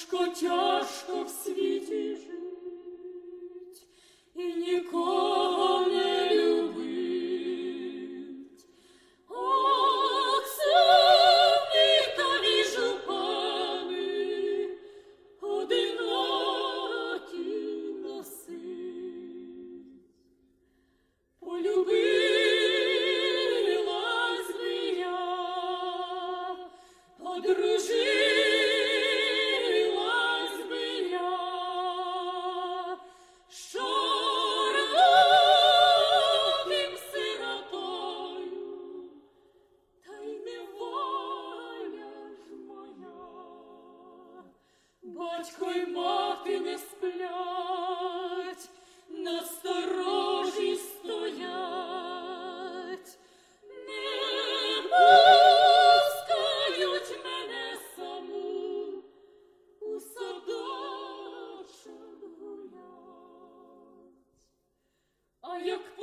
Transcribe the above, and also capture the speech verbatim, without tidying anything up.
Тяжко, тяжко в світі жить, і нікого не любить. Ох, сумні тобі жупани, одинокі носить. Полюбилась би я, одружилась би я, з чорноким сиротою, та й неволя ж моя. Батько й мати не сплять, на сторожі стоять, не пускають мене саму у садочок гулять. А як